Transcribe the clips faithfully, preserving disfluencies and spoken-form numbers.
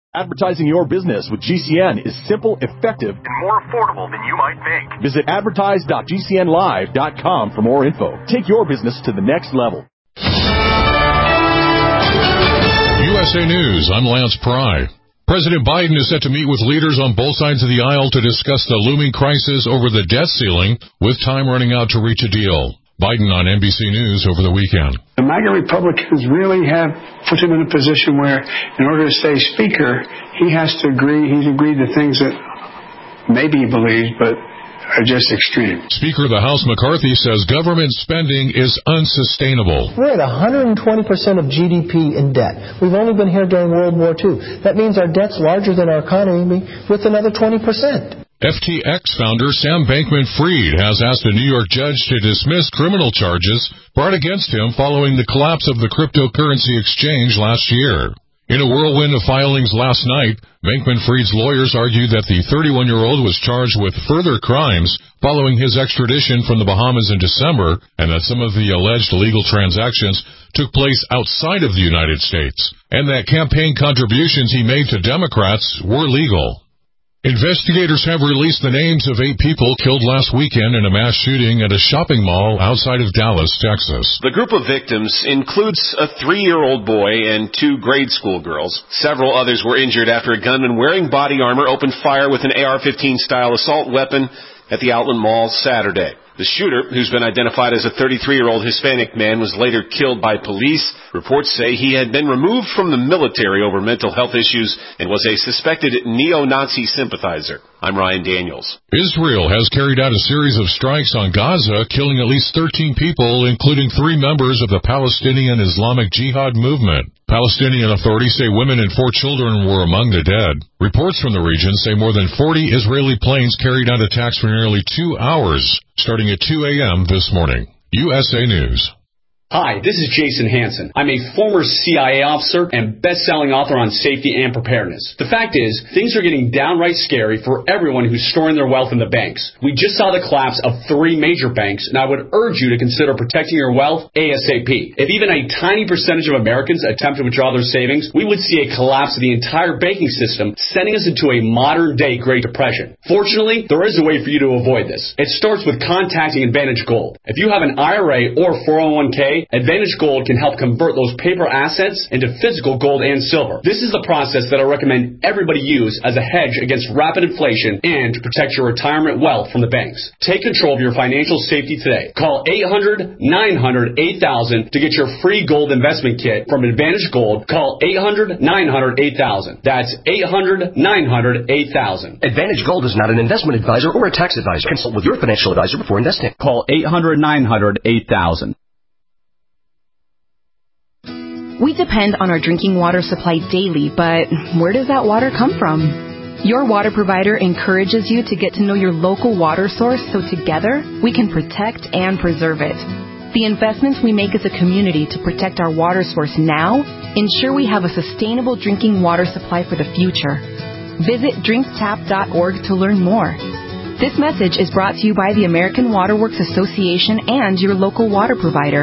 Advertising your business with G C N is simple, effective, and more affordable than you might think. Visit advertise dot g c n live dot com for more info. Take your business to the next level. U S A News, I'm Lance Pry. President Biden is set to meet with leaders on both sides of the aisle to discuss the looming crisis over the debt ceiling, with time running out to reach a deal. Biden on N B C News over the weekend. The MAGA Republicans really have put him in a position where, in order to stay Speaker, he has to agree, he's agreed to things that maybe he believes, but are just extreme. Speaker of the House McCarthy says government spending is unsustainable. We're at one hundred twenty percent of G D P in debt. We've only been here during World War Two. That means our debt's larger than our economy with another twenty percent. F T X founder Sam Bankman-Fried has asked a New York judge to dismiss criminal charges brought against him following the collapse of the cryptocurrency exchange last year. In a whirlwind of filings last night, Bankman-Fried's lawyers argued that the thirty-one-year-old was charged with further crimes following his extradition from the Bahamas in December, and that some of the alleged illegal transactions took place outside of the United States, and that campaign contributions he made to Democrats were legal. Investigators have released the names of eight people killed last weekend in a mass shooting at a shopping mall outside of Dallas, Texas. The group of victims includes a three-year-old boy and two grade school girls. Several others were injured after a gunman wearing body armor opened fire with an A R fifteen style assault weapon at the Outland Mall Saturday. The shooter, who's been identified as a thirty-three-year-old Hispanic man, was later killed by police. Reports say he had been removed from the military over mental health issues and was a suspected neo-Nazi sympathizer. I'm Ryan Daniels. Israel has carried out a series of strikes on Gaza, killing at least thirteen people, including three members of the Palestinian Islamic Jihad movement. Palestinian authorities say women and four children were among the dead. Reports from the region say more than forty Israeli planes carried out attacks for nearly two hours, starting at two a.m. this morning. U S A News. Hi, this is Jason Hansen. I'm a former C I A officer and best-selling author on safety and preparedness. The fact is, things are getting downright scary for everyone who's storing their wealth in the banks. We just saw the collapse of three major banks, and I would urge you to consider protecting your wealth ASAP. If even a tiny percentage of Americans attempt to withdraw their savings, we would see a collapse of the entire banking system, sending us into a modern-day Great Depression. Fortunately, there is a way for you to avoid this. It starts with contacting Advantage Gold. If you have an I R A or four oh one k, Advantage Gold can help convert those paper assets into physical gold and silver. This is the process that I recommend everybody use as a hedge against rapid inflation and to protect your retirement wealth from the banks. Take control of your financial safety today. Call eight hundred nine hundred eight thousand to get your free gold investment kit from Advantage Gold. Call eight hundred nine hundred eight thousand. That's eight hundred nine hundred eight thousand. Advantage Gold is not an investment advisor or a tax advisor. Consult with your financial advisor before investing. Call eight hundred nine hundred eight thousand. We depend on our drinking water supply daily, but where does that water come from? Your water provider encourages you to get to know your local water source so together we can protect and preserve it. The investments we make as a community to protect our water source now ensure we have a sustainable drinking water supply for the future. Visit drink tap dot org to learn more. This message is brought to you by the American Water Works Association and your local water provider.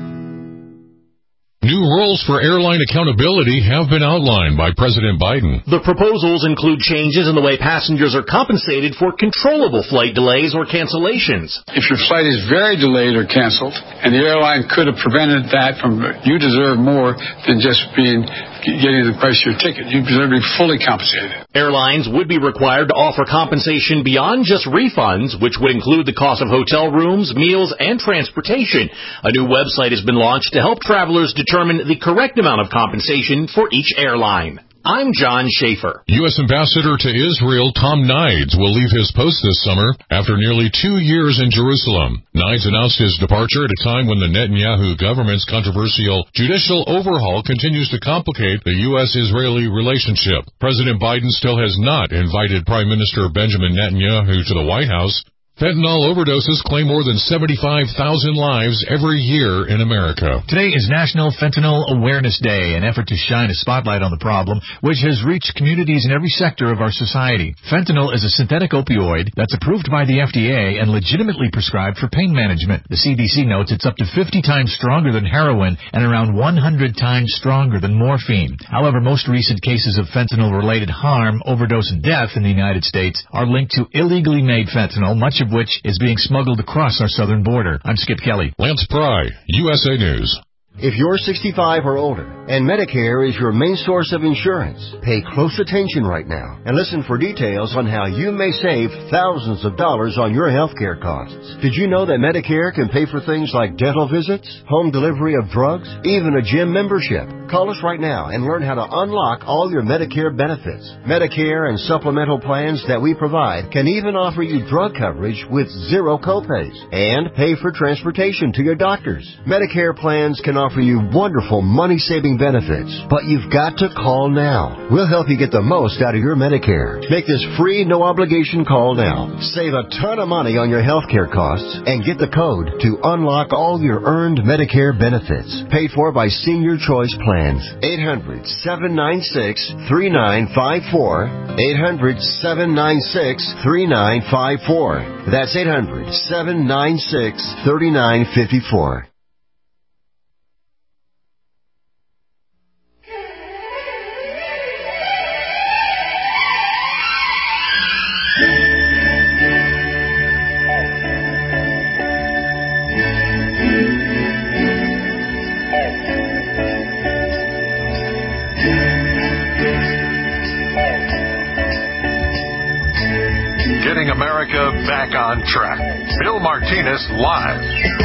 New rules for airline accountability have been outlined by President Biden. The proposals include changes in the way passengers are compensated for controllable flight delays or cancellations. If your flight is very delayed or canceled, and the airline could have prevented that from, you deserve more than just being getting the price of your ticket. You deserve to be fully compensated. Airlines would be required to offer compensation beyond just refunds, which would include the cost of hotel rooms, meals, and transportation. A new website has been launched to help travelers determine the correct amount of compensation for each airline. I'm John Schaefer. U S Ambassador to Israel Tom Nides will leave his post this summer after nearly two years in Jerusalem. Nides announced his departure at a time when the Netanyahu government's controversial judicial overhaul continues to complicate the U S Israeli relationship. President Biden still has not invited Prime Minister Benjamin Netanyahu to the White House Fentanyl overdoses claim more than seventy-five thousand lives every year in America. Today is National Fentanyl Awareness Day, an effort to shine a spotlight on the problem, which has reached communities in every sector of our society. Fentanyl is a synthetic opioid that's approved by the F D A and legitimately prescribed for pain management. The C D C notes it's up to fifty times stronger than heroin and around one hundred times stronger than morphine. However, most recent cases of fentanyl-related harm, overdose, and death in the United States are linked to illegally made fentanyl, much of which is being smuggled across our southern border. I'm Skip Kelly. Lance Pry, U S A News. If you're sixty-five or older and Medicare is your main source of insurance, pay close attention right now and listen for details on how you may save thousands of dollars on your health care costs. Did you know that Medicare can pay for things like dental visits, home delivery of drugs, even a gym membership? Call us right now and learn how to unlock all your Medicare benefits. Medicare and supplemental plans that we provide can even offer you drug coverage with zero copays and pay for transportation to your doctors. Medicare plans can offer you wonderful money-saving benefits, but you've got to call now. We'll help you get the most out of your Medicare. Make this free, no-obligation call now. Save a ton of money on your health care costs and get the code to unlock all your earned Medicare benefits. Paid for by Senior Choice Plans. eight hundred, seven nine six, three nine five four. eight hundred, seven nine six, three nine five four. That's eight hundred, seven nine six, three nine five four. Getting America back on track. Bill Martinez live.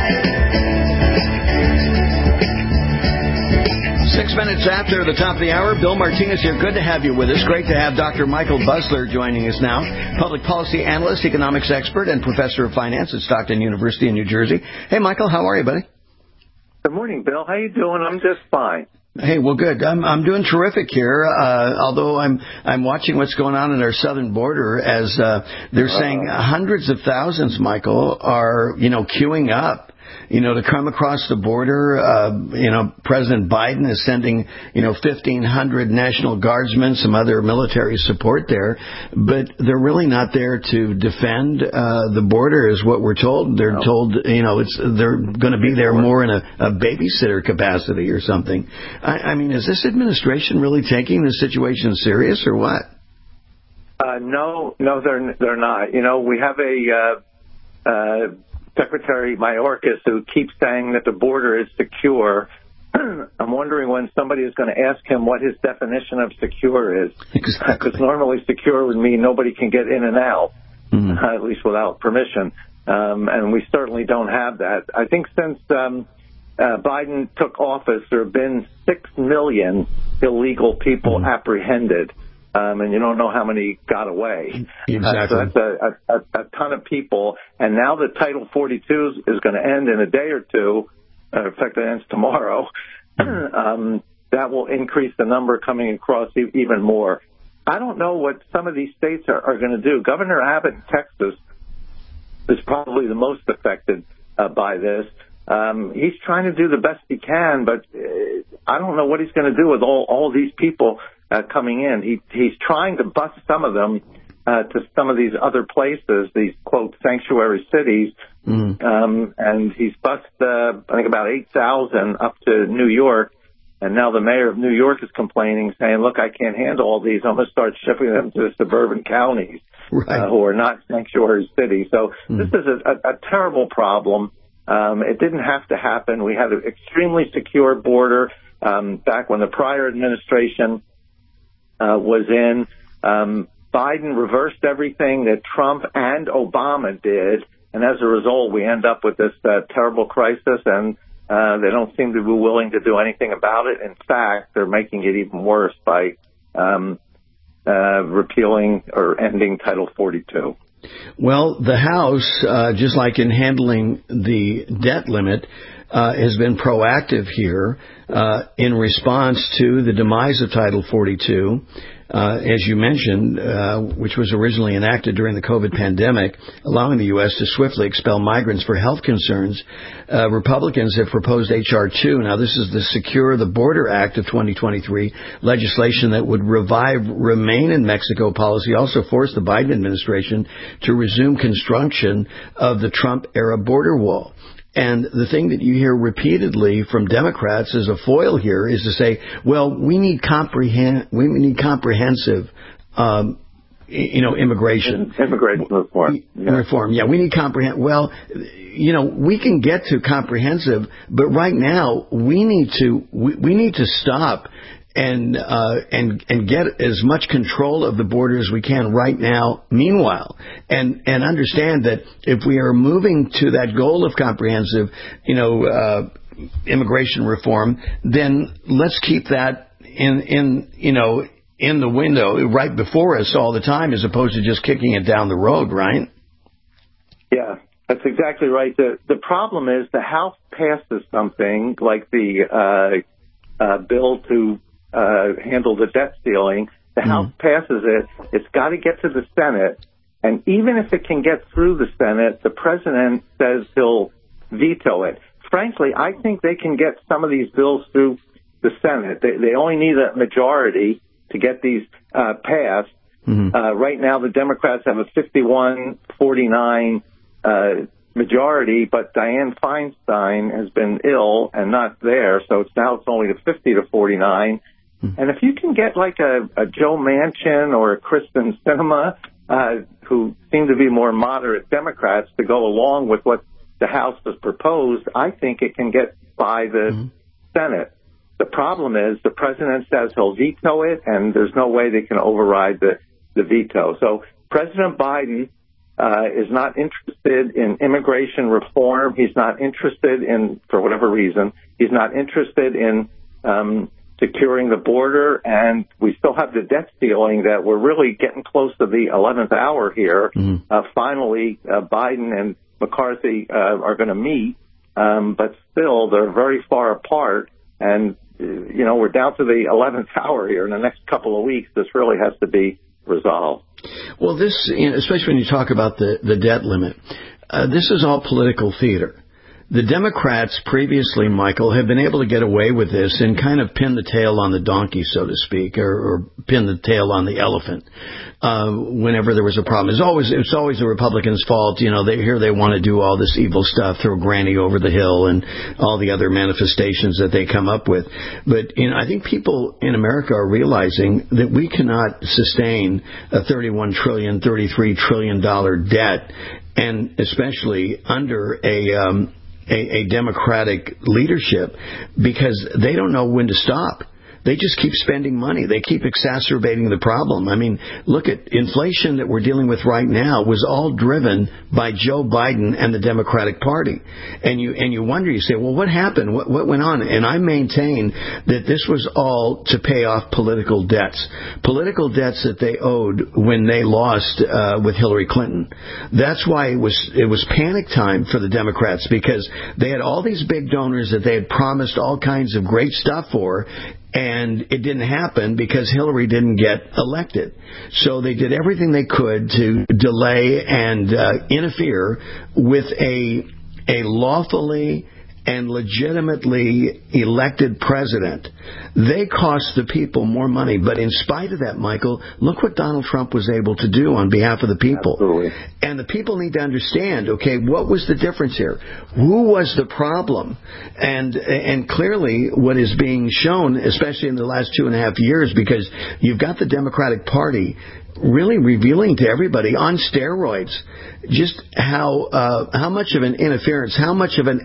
Six minutes after the top of the hour, Bill Martinez here. Good to have you with us. Great to have Doctor Michael Busler joining us now, public policy analyst, economics expert, and professor of finance at Stockton University in New Jersey. Hey, Michael, how are you, buddy? Good morning, Bill. How you doing? I'm just fine. Hey, well, good. I'm I'm doing terrific here. Uh, although I'm I'm watching what's going on in our southern border, as uh, they're uh, saying hundreds of thousands, Michael, are you know queuing up, you know, to come across the border. Uh, you know, President Biden is sending you know fifteen hundred National Guardsmen, some other military support there, but they're really not there to defend uh, the border, is what we're told. They're no. told, you know, it's they're going to be there more in a, a babysitter capacity or something. I, I mean, is this administration really taking the situation serious or what? Uh, no, no, they're they're not. You know, we have a uh, uh, Secretary Mayorkas who keeps saying that the border is secure. I'm wondering when somebody is going to ask him what his definition of secure is. Exactly. Because normally secure would mean nobody can get in and out, mm-hmm. uh, at least without permission. Um, and we certainly don't have that. I think since um, uh, Biden took office, there have been six million illegal people mm-hmm. apprehended. Um, and you don't know how many got away. Exactly. Uh, so that's a, a, a ton of people. And now that Title forty-two is going to end in a day or two, uh, in fact, it ends tomorrow, um, that will increase the number coming across e- even more. I don't know what some of these states are, are going to do. Governor Abbott in Texas is probably the most affected uh, by this. Um, he's trying to do the best he can, but uh, I don't know what he's going to do with all, all these people Uh, coming in. He he's trying to bus some of them uh, to some of these other places, these quote sanctuary cities, mm. um, and he's bused uh, I think about eight thousand up to New York, and now the mayor of New York is complaining, saying, "Look, I can't handle all these. I'm going to start shipping them to suburban counties right. uh, who are not sanctuary cities." So mm. this is a, a, a terrible problem. Um, it didn't have to happen. We had an extremely secure border um, back when the prior administration Uh, was in. Um, Biden reversed everything that Trump and Obama did, and as a result, we end up with this uh, terrible crisis, and uh, they don't seem to be willing to do anything about it. In fact, they're making it even worse by um, uh, repealing or ending Title forty-two. Well, the House, uh, just like in handling the debt limit, Uh, has been proactive here uh, in response to the demise of Title forty-two. uh, as you mentioned, uh, which was originally enacted during the COVID pandemic, allowing the U S to swiftly expel migrants for health concerns. Uh, Republicans have proposed H R two. Now, this is the Secure the Border Act of twenty twenty-three, legislation that would revive Remain in Mexico policy, also force the Biden administration to resume construction of the Trump-era border wall. And the thing that you hear repeatedly from Democrats as a foil here is to say, well, we need comprehend, we need comprehensive, um, you know, immigration. Immigration reform. Yeah. Reform. Yeah, we need comprehend. Well, you know, we can get to comprehensive, but right now we need to, we, we need to stop and uh, and and get as much control of the border as we can right now. Meanwhile, and and understand that if we are moving to that goal of comprehensive, you know, uh, immigration reform, then let's keep that in in you know in the window right before us all the time, as opposed to just kicking it down the road, right? Yeah, that's exactly right. The the problem is the House passes something like the uh, uh, bill to Uh, handle the debt ceiling. The mm-hmm. House passes it. It's got to get to the Senate. And even if it can get through the Senate, the president says he'll veto it. Frankly, I think they can get some of these bills through the Senate. They, they only need a majority to get these uh, passed. Mm-hmm. Uh, right now, the Democrats have a fifty-one forty-nine uh, majority, but Dianne Feinstein has been ill and not there, so it's now it's only a fifty to forty-nine. And if you can get like a, a Joe Manchin or a Kristen Sinema, uh, who seem to be more moderate Democrats, to go along with what the House has proposed, I think it can get by the mm-hmm. Senate. The problem is the president says he'll veto it, and there's no way they can override the, the veto. So President Biden uh, is not interested in immigration reform. He's not interested in, for whatever reason, he's not interested in um securing the border, and we still have the debt ceiling that we're really getting close to the eleventh hour here. Mm-hmm. Uh, finally, uh, Biden and McCarthy uh, are going to meet, um, but still they're very far apart. And, uh, you know, we're down to the eleventh hour here. In the next couple of weeks, this really has to be resolved. Well, this, you know, especially when you talk about the, the debt limit, uh, this is all political theater. The Democrats previously, Michael, have been able to get away with this and kind of pin the tail on the donkey, so to speak, or, or pin the tail on the elephant uh, whenever there was a problem. It's always it's always the Republicans' fault. You know, they here they want to do all this evil stuff, throw Granny over the hill, and all the other manifestations that they come up with. But you know, I think people in America are realizing that we cannot sustain a thirty-one trillion dollars, thirty-three trillion dollars debt, and especially under a um, A, a Democratic leadership, because they don't know when to stop. They just keep spending money. They keep exacerbating the problem. I mean, look at inflation that we're dealing with right now was all driven by Joe Biden and the Democratic Party. And you and you wonder, you say, well, what happened? What, what went on? And I maintain that this was all to pay off political debts. Political debts that they owed when they lost uh, with Hillary Clinton. That's why it was it was panic time for the Democrats, because they had all these big donors that they had promised all kinds of great stuff for, and it didn't happen because Hillary didn't get elected. So they did everything they could to delay and uh, interfere with a a lawfully and legitimately elected president. They cost the people more money. But in spite of that, Michael, look what Donald Trump was able to do on behalf of the people. Absolutely. And the people need to understand, okay, what was the difference here? Who was the problem? And and clearly what is being shown, especially in the last two and a half years, because you've got the Democratic Party really revealing to everybody on steroids just how uh, how much of an interference, how much of an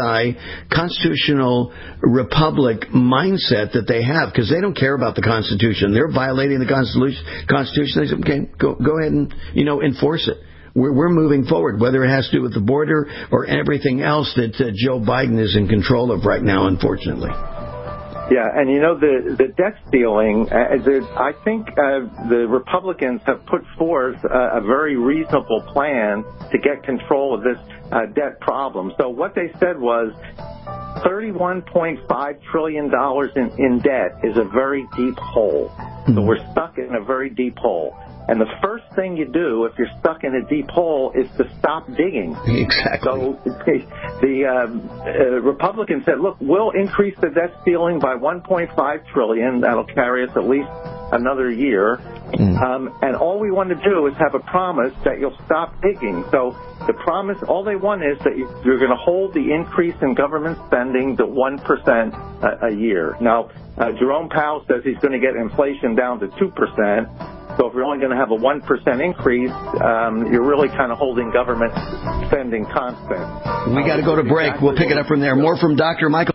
anti-constitutional republic mindset that they have, because they don't care about the Constitution. They're violating the Constitution. Constitution. They say, okay, go go ahead and you know enforce it. We're, we're moving forward, whether it has to do with the border or everything else that uh, Joe Biden is in control of right now, unfortunately. Yeah, and you know, the, the debt ceiling, uh, the, I think uh, the Republicans have put forth uh, a very reasonable plan to get control of this uh, debt problem. So what they said was, thirty-one point five trillion dollars in, in debt is a very deep hole. Mm-hmm. So we're stuck in a very deep hole. And the first thing you do if you're stuck in a deep hole is to stop digging. Exactly. So the, the um, uh, Republicans said, look, we'll increase the debt ceiling by one point five trillion dollars. That'll carry us at least another year. Mm. Um, and all we want to do is have a promise that you'll stop digging. So the promise, all they want is that you're going to hold the increase in government spending to one percent a, a year. Now, uh, Jerome Powell says he's going to get inflation down to two percent. So if you're only going to have a one percent increase, um, you're really kind of holding government spending constant. We got to go to break. We'll pick it up from there. More from Doctor Michael.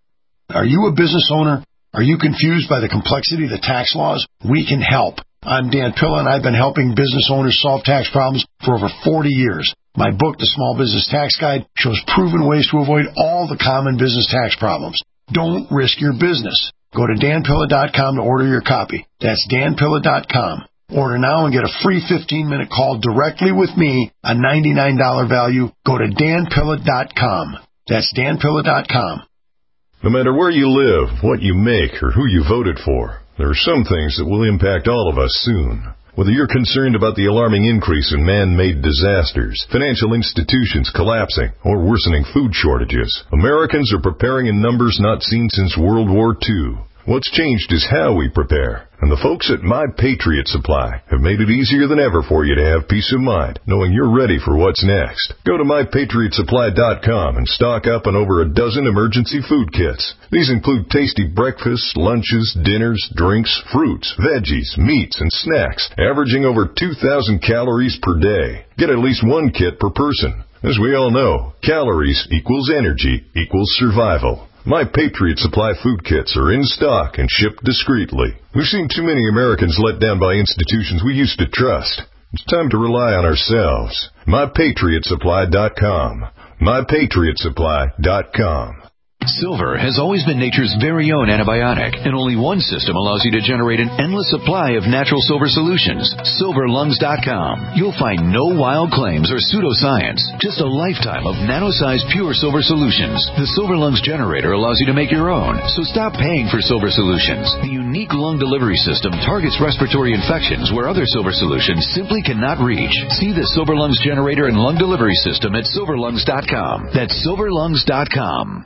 Are you a business owner? Are you confused by the complexity of the tax laws? We can help. I'm Dan Pilla, and I've been helping business owners solve tax problems for over forty years. My book, The Small Business Tax Guide, shows proven ways to avoid all the common business tax problems. Don't risk your business. Go to dan pilla dot com to order your copy. That's dan pilla dot com. Order now and get a free fifteen-minute call directly with me, a ninety-nine dollars value. Go to dan pilla dot com. That's dan pilla dot com. No matter where you live, what you make, or who you voted for, there are some things that will impact all of us soon. Whether you're concerned about the alarming increase in man-made disasters, financial institutions collapsing, or worsening food shortages, Americans are preparing in numbers not seen since World War Two. What's changed is how we prepare. And the folks at My Patriot Supply have made it easier than ever for you to have peace of mind, knowing you're ready for what's next. Go to my patriot supply dot com and stock up on over a dozen emergency food kits. These include tasty breakfasts, lunches, dinners, drinks, fruits, veggies, meats, and snacks, averaging over two thousand calories per day. Get at least one kit per person. As we all know, calories equals energy equals survival. My Patriot Supply food kits are in stock and shipped discreetly. We've seen too many Americans let down by institutions we used to trust. It's time to rely on ourselves. my patriot supply dot com. my patriot supply dot com. Silver has always been nature's very own antibiotic, and only one system allows you to generate an endless supply of natural silver solutions. silver lungs dot com. You'll find no wild claims or pseudoscience, just a lifetime of nano-sized pure silver solutions. The Silver Lungs generator allows you to make your own, so stop paying for silver solutions. The unique lung delivery system targets respiratory infections where other silver solutions simply cannot reach. See the Silver Lungs generator and lung delivery system at silver lungs dot com. That's silver lungs dot com.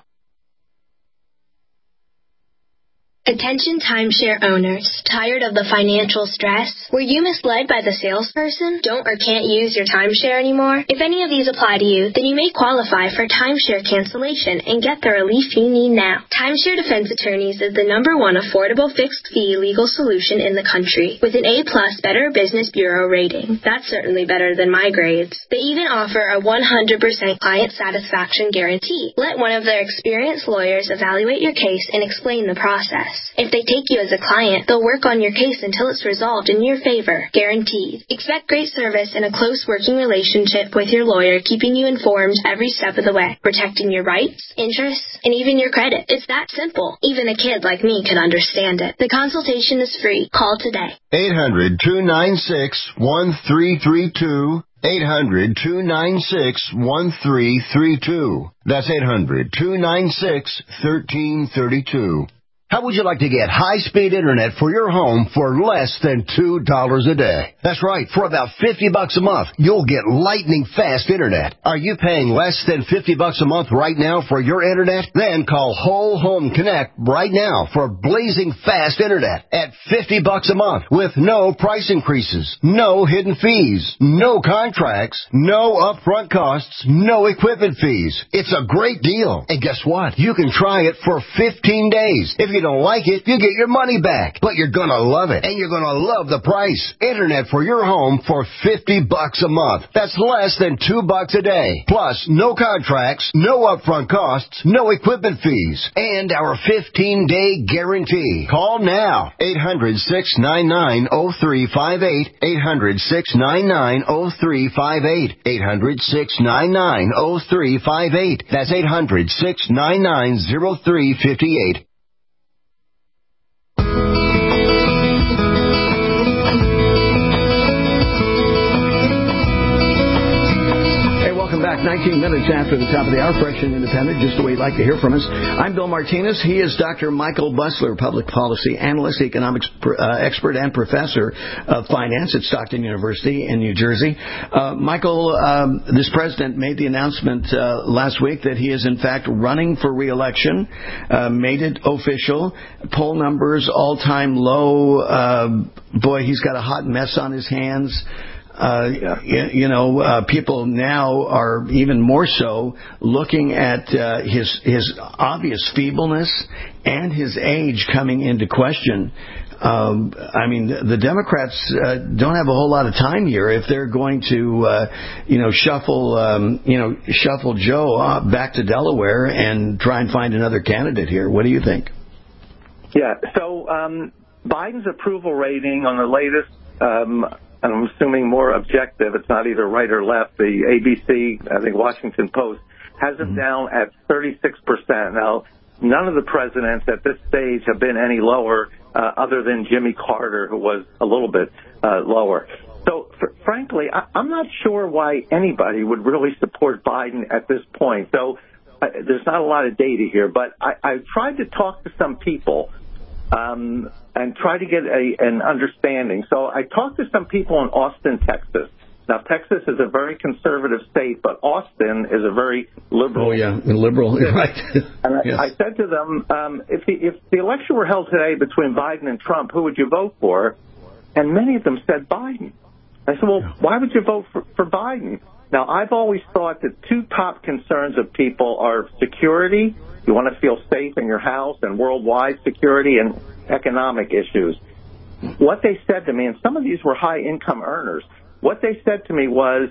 Attention timeshare owners. Tired of the financial stress? Were you misled by the salesperson? Don't or can't use your timeshare anymore? If any of these apply to you, then you may qualify for timeshare cancellation and get the relief you need now. Timeshare Defense Attorneys is the number one affordable fixed-fee legal solution in the country with an A-plus Better Business Bureau rating. That's certainly better than my grades. They even offer a one hundred percent client satisfaction guarantee. Let one of their experienced lawyers evaluate your case and explain the process. If they take you as a client, they'll work on your case until it's resolved in your favor, guaranteed. Expect great service and a close working relationship with your lawyer, keeping you informed every step of the way, protecting your rights, interests, and even your credit. It's that simple. Even a kid like me could understand it. The consultation is free. Call today. eight hundred, two nine six, one three three two. eight hundred, two nine six, one three three two. That's eight hundred, two nine six, one three three two. How would you like to get high-speed internet for your home for less than two dollars a day? That's right. For about fifty bucks a month, you'll get lightning-fast internet. Are you paying less than fifty bucks a month right now for your internet? Then call Whole Home Connect right now for blazing fast internet at fifty bucks a month with no price increases, no hidden fees, no contracts, no upfront costs, no equipment fees. It's a great deal. And guess what? You can try it for fifteen days. If you don't like it, you get your money back. But you're gonna love it, and you're gonna love the price. Internet for your home for fifty bucks a month. That's less than two bucks a day. Plus, no contracts, no upfront costs, no equipment fees, and our fifteen-day guarantee. Call now. eight hundred, six nine nine, oh three five eight. eight hundred, six nine nine, oh three five eight. eight hundred, six nine nine, oh three five eight. That's eight hundred, six nine nine, oh three five eight. nineteen minutes after the top of the hour, fresh and independent, just the way you'd like to hear from us. I'm Bill Martinez. He is Doctor Michael Busler, public policy analyst, economics uh, expert, and professor of finance at Stockton University in New Jersey. Uh, Michael, um, this president made the announcement uh, last week that he is, in fact, running for re-election, uh, made it official. Poll numbers all-time low. Uh, boy, he's got a hot mess on his hands. Uh, yeah. you, you know, uh, people now are even more so looking at uh, his his obvious feebleness and his age coming into question. Um, I mean, the Democrats uh, don't have a whole lot of time here if they're going to, uh, you know, shuffle, um, you know, shuffle Joe uh, back to Delaware and try and find another candidate here. What do you think? Yeah. So um, Biden's approval rating on the latest. Um, and I'm assuming more objective, it's not either right or left, the A B C, I think Washington Post, has him mm-hmm. down at thirty-six percent. Now, none of the presidents at this stage have been any lower uh, other than Jimmy Carter, who was a little bit uh, lower. So, fr- frankly, I- I'm not sure why anybody would really support Biden at this point. So uh, there's not a lot of data here, but I- I've tried to talk to some people Um, and try to get a, an understanding. So I talked to some people in Austin, Texas. Now, Texas is a very conservative state, but Austin is a very liberal. Oh, yeah, liberal, right. And yes. I, I said to them, um, if, the, if the election were held today between Biden and Trump, who would you vote for? And many of them said Biden. I said, well, why would you vote for, for Biden? Now, I've always thought that two top concerns of people are security. You want to feel safe in your house, and worldwide security, and economic issues. What they said to me, and some of these were high-income earners, what they said to me was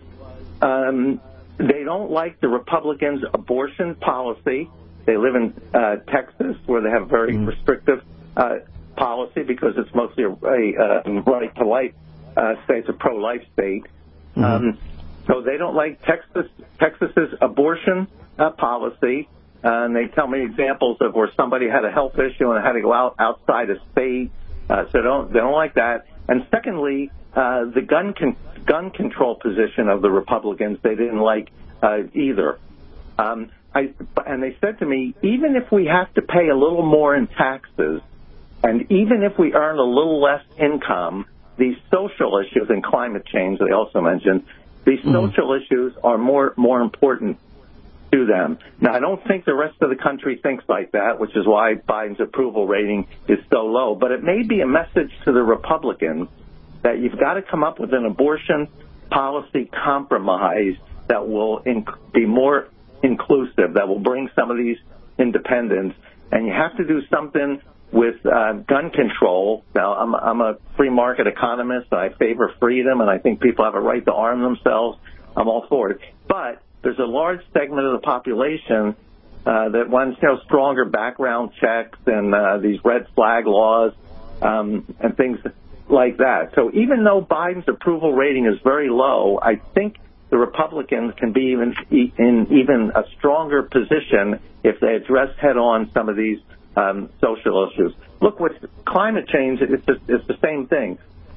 um, they don't like the Republicans' abortion policy. They live in uh, Texas, where they have very mm. restrictive uh, policy because it's mostly a, a, a right to life uh, state, it's a pro-life state. Mm-hmm. Um, so they don't like Texas Texas's abortion uh, policy. Uh, and they tell me examples of where somebody had a health issue and had to go out outside a state. Uh, so don't, they don't like that. And secondly, uh, the gun con- gun control position of the Republicans, they didn't like uh, either. Um, I, and they said to me, even if we have to pay a little more in taxes, and even if we earn a little less income, these social issues and climate change, they also mentioned, these mm-hmm. social issues are more more important to them. Now, I don't think the rest of the country thinks like that, which is why Biden's approval rating is so low. But it may be a message to the Republicans that you've got to come up with an abortion policy compromise that will inc- be more inclusive, that will bring some of these independents. And you have to do something with uh, gun control. Now, I'm, I'm a free market economist, and I favor freedom, and I think people have a right to arm themselves. I'm all for it. But there's a large segment of the population uh, that wants, you know, stronger background checks and uh, these red flag laws um, and things like that. So even though Biden's approval rating is very low, I think the Republicans can be even in even a stronger position if they address head-on some of these um, social issues. Look, with climate change, it's, just, it's the same thing.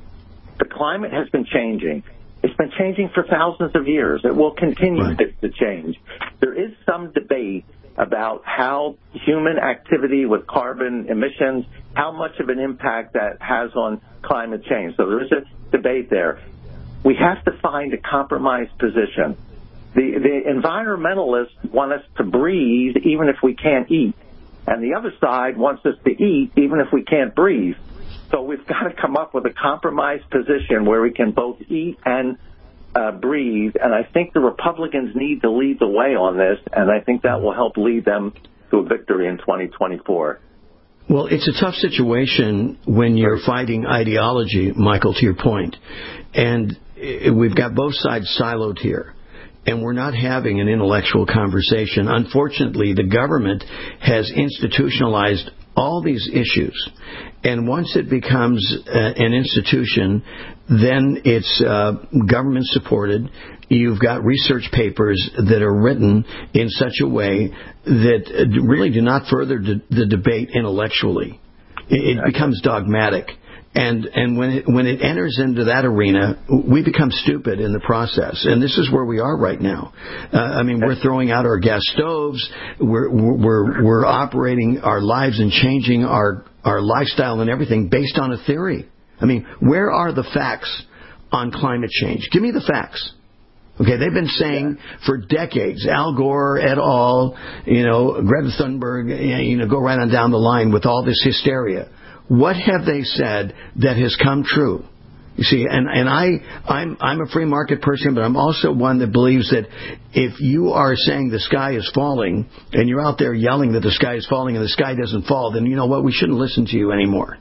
The climate has been changing. It's been changing for thousands of years. It will continue right. to, to change. There is some debate about how human activity with carbon emissions, how much of an impact that has on climate change. So there is a debate there. We have to find a compromised position. The, the environmentalists want us to breathe even if we can't eat. And the other side wants us to eat even if we can't breathe. So we've got to come up with a compromised position where we can both eat and uh, breathe. And I think the Republicans need to lead the way on this, and I think that will help lead them to a victory in twenty twenty-four. Well, it's a tough situation when you're fighting ideology, Michael, to your point. And we've got both sides siloed here. And we're not having an intellectual conversation. Unfortunately, the government has institutionalized all these issues. And once it becomes uh, an institution, then it's uh, government supported. You've got research papers that are written in such a way that really do not further d- the debate intellectually. It, it becomes dogmatic. And and when it, when it enters into that arena, we become stupid in the process. And this is where we are right now. Uh, I mean, we're throwing out our gas stoves. We're we're we're operating our lives and changing our our lifestyle and everything based on a theory. I mean, where are the facts on climate change? Give me the facts. Okay, they've been saying for decades, Al Gore et al., you know, Greta Thunberg, you know, go right on down the line with all this hysteria. What have they said that has come true? You see, and, and I, I'm, I'm a free market person, but I'm also one that believes that if you are saying the sky is falling and you're out there yelling that the sky is falling and the sky doesn't fall, then you know what? We shouldn't listen to you anymore.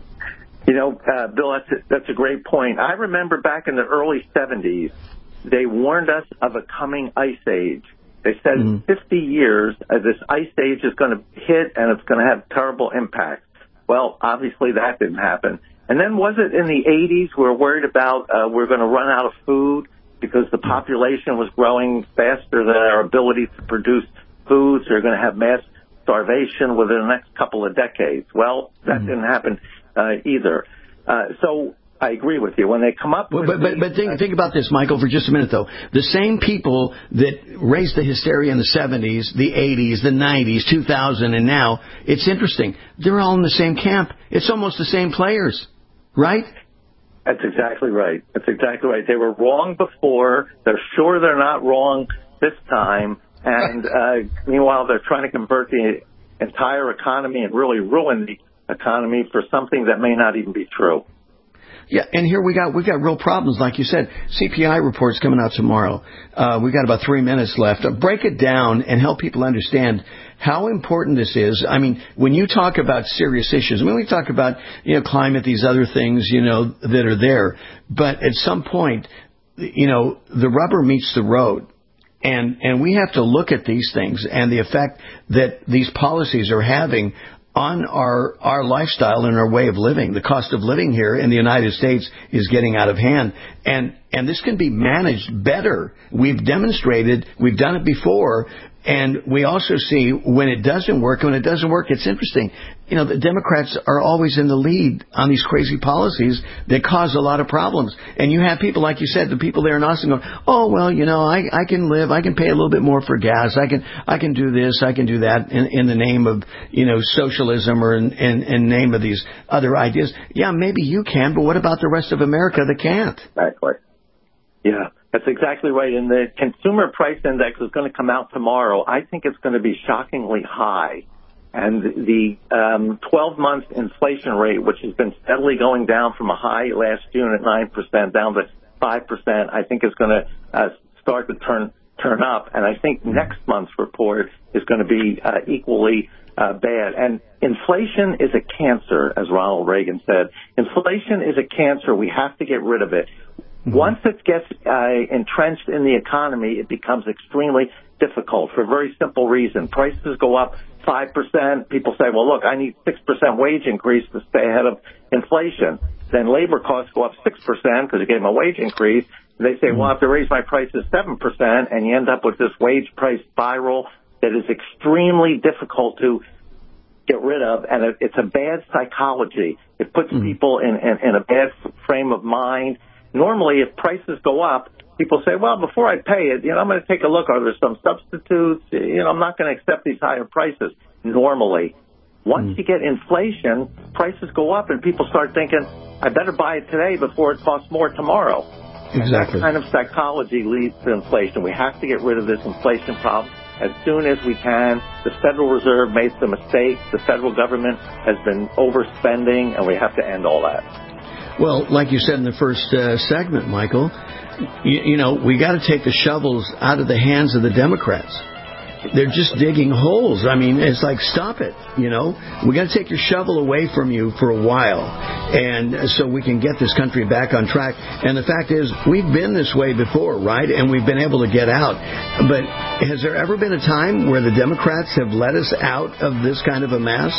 You know, uh, Bill, that's a, that's a great point. I remember back in the early seventies, they warned us of a coming ice age. They said mm-hmm. fifty years, uh, this ice age is going to hit and it's going to have terrible impact. Well, obviously that didn't happen. And then was it in the eighties we were worried about uh, we're going to run out of food because the population was growing faster than our ability to produce foods? They're going to have mass starvation within the next couple of decades. Well, that mm-hmm. didn't happen uh, either. Uh, so I agree with you. When they come up with... But, but, but think, think about this, Michael, for just a minute, though. The same people that raised the hysteria in the seventies, the eighties, the nineties, two thousand, and now, it's interesting. They're all in the same camp. It's almost the same players, right? That's exactly right. That's exactly right. They were wrong before. They're sure they're not wrong this time. And uh, meanwhile, they're trying to convert the entire economy and really ruin the economy for something that may not even be true. Yeah, and here we got we got real problems, like you said. C P I report's coming out tomorrow. Uh, we've got about three minutes left. Uh, break it down and help people understand how important this is. I mean, when you talk about serious issues, I mean, we talk about, you know, climate, these other things, you know, that are there. But at some point, you know, the rubber meets the road. And and we have to look at these things and the effect that these policies are having on our our lifestyle and our way of living. The cost of living here in the United States is getting out of hand. And and this can be managed better. We've demonstrated, we've done it before, and we also see when it doesn't work, when it doesn't work, it's interesting. You know, the Democrats are always in the lead on these crazy policies that cause a lot of problems. And you have people, like you said, the people there in Austin going, oh, well, you know, I, I can live, I can pay a little bit more for gas, I can I can do this, I can do that in, in the name of, you know, socialism or in, in, in name of these other ideas. Yeah, maybe you can, but what about the rest of America that can't? Exactly. Yeah, that's exactly right. And the consumer price index is going to come out tomorrow. I think it's going to be shockingly high. And the um, twelve-month inflation rate, which has been steadily going down from a high last June at nine percent down to five percent, I think is going to uh, start to turn turn up. And I think next month's report is going to be uh, equally uh, bad. And inflation is a cancer, as Ronald Reagan said. Inflation is a cancer. We have to get rid of it. Once it gets uh, entrenched in the economy, it becomes extremely difficult for a very simple reason. Prices go up five percent. People say, well, look, I need six percent wage increase to stay ahead of inflation. Then labor costs go up six percent because you gave them a wage increase. They say, well, I have to raise my prices seven percent, and you end up with this wage price spiral that is extremely difficult to get rid of, and it's a bad psychology. It puts mm-hmm. people in, in, in a bad frame of mind. Normally, if prices go up, people say, well, before I pay it, you know, I'm going to take a look. Are there some substitutes? You know, I'm not going to accept these higher prices normally. Once mm. you get inflation, prices go up and people start thinking, I better buy it today before it costs more tomorrow. Exactly. And that kind of psychology leads to inflation. We have to get rid of this inflation problem as soon as we can. The Federal Reserve made some mistakes. The federal government has been overspending, and we have to end all that. Well, like you said in the first uh, segment, Michael, you, you know, we got to take the shovels out of the hands of the Democrats. They're just digging holes. I mean, it's like, stop it, you know. We got to take your shovel away from you for a while, and so we can get this country back on track. And the fact is, we've been this way before, right? And we've been able to get out. But has there ever been a time where the Democrats have let us out of this kind of a mess?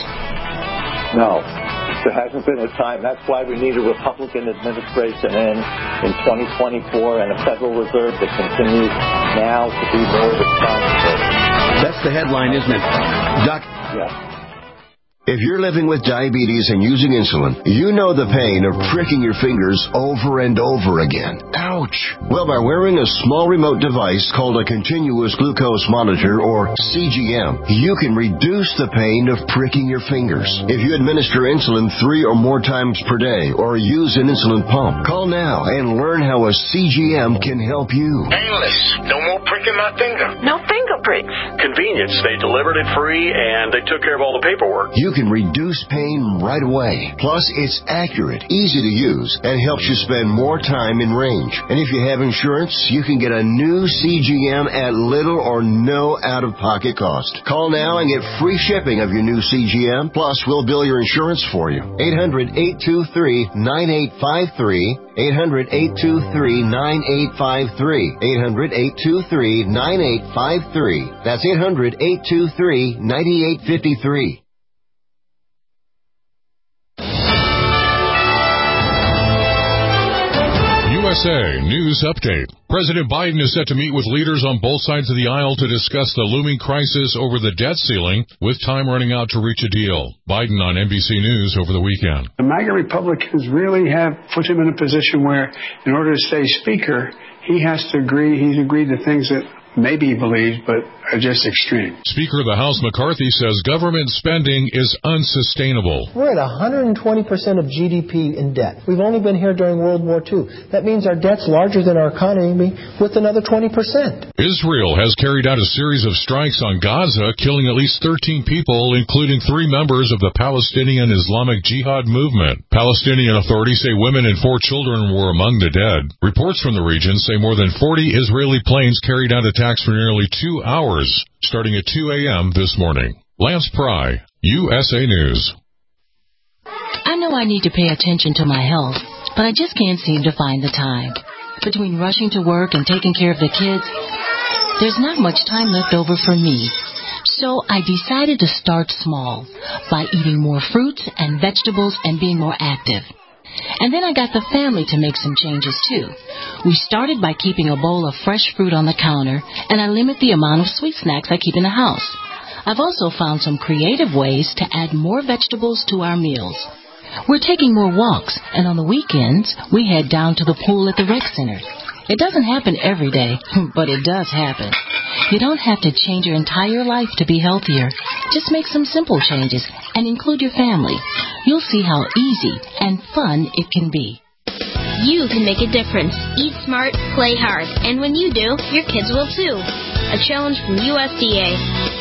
No. There hasn't been a time. That's why we need a Republican administration in in twenty twenty-four and a Federal Reserve that continues now to be more responsible. That's the headline, isn't it? Doc. Yeah. If you're living with diabetes and using insulin, you know the pain of pricking your fingers over and over again. Ouch! Well, by wearing a small remote device called a continuous glucose monitor, or C G M, you can reduce the pain of pricking your fingers. If you administer insulin three or more times per day or use an insulin pump, call now and learn how a C G M can help you. Painless. No more pricking my finger. No finger pricks. Convenience. They delivered it free and they took care of all the paperwork. You can reduce pain right away. Plus, it's accurate, easy to use, and helps you spend more time in range. And if you have insurance, you can get a new C G M at little or no out-of-pocket cost. Call now and get free shipping of your new C G M. Plus, we'll bill your insurance for you. eight hundred, eight two three, nine eight five three. eight hundred, eight two three, nine eight five three. eight hundred, eight two three, nine eight five three. That's eight hundred, eight two three, nine eight five three. U S A News Update. President Biden is set to meet with leaders on both sides of the aisle to discuss the looming crisis over the debt ceiling, with time running out to reach a deal. Biden on N B C News over the weekend. The MAGA Republicans really have put him in a position where, in order to stay Speaker, he has to agree, he's agreed to things that maybe he believes, but are just extreme. Speaker of the House McCarthy says government spending is unsustainable. We're at one hundred twenty percent of G D P in debt. We've only been here during World War Two. That means our debt's larger than our economy with another twenty percent. Israel has carried out a series of strikes on Gaza, killing at least thirteen people, including three members of the Palestinian Islamic Jihad movement. Palestinian authorities say women and four children were among the dead. Reports from the region say more than forty Israeli planes carried out attacks for nearly two hours, starting at two a.m. this morning. Lance Pry, U S A News. I know I need to pay attention to my health, but I just can't seem to find the time. Between rushing to work and taking care of the kids, there's not much time left over for me. So I decided to start small by eating more fruits and vegetables and being more active. And then I got the family to make some changes, too. We started by keeping a bowl of fresh fruit on the counter, and I limit the amount of sweet snacks I keep in the house. I've also found some creative ways to add more vegetables to our meals. We're taking more walks, and on the weekends, we head down to the pool at the rec center. It doesn't happen every day, but it does happen. You don't have to change your entire life to be healthier. Just make some simple changes and include your family. You'll see how easy and fun it can be. You can make a difference. Eat smart, play hard. And when you do, your kids will too. A challenge from U S D A.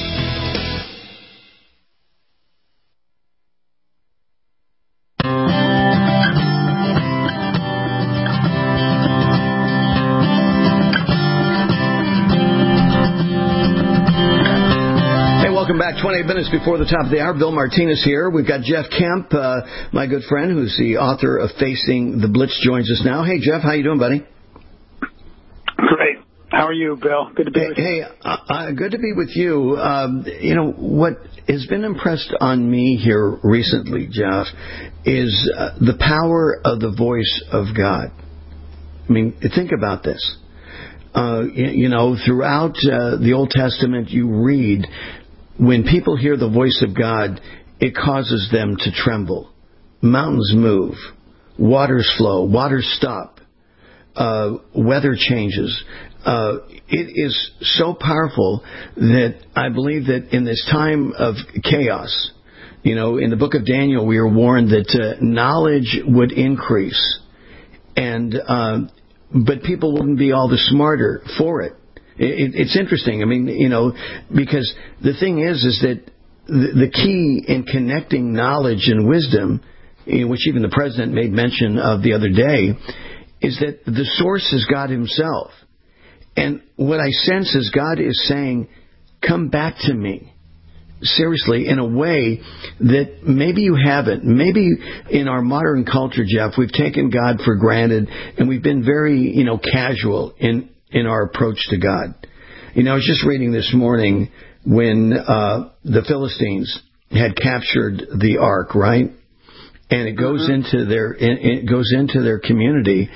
twenty-eight minutes before the top of the hour. Bill Martinez here. We've got Jeff Kemp, uh, my good friend, who's the author of Facing the Blitz, joins us now. Hey, Jeff, how you doing, buddy? Great. How are you, Bill? Good to be hey, with you. Hey, uh, uh, good to be with you. Um, you know, what has been impressed on me here recently, Jeff, is uh, the power of the voice of God. I mean, think about this. Uh, you, you know, throughout uh, the Old Testament, you read, when people hear the voice of God, it causes them to tremble. Mountains move. Waters flow. Waters stop. Uh, weather changes. Uh, it is so powerful that I believe that in this time of chaos, you know, in the book of Daniel, we are warned that uh, knowledge would increase. And, uh, but people wouldn't be all the smarter for it. It, it's interesting. I mean, you know, because the thing is, is that the, the key in connecting knowledge and wisdom, which even the president made mention of the other day, is that the source is God himself. And what I sense is God is saying, come back to me. Seriously, in a way that maybe you haven't. Maybe in our modern culture, Jeff, we've taken God for granted, and we've been very, you know, casual in in our approach to God. You know, I was just reading this morning when uh, the Philistines had captured the ark, right? And it goes mm-hmm. into their it goes into their community,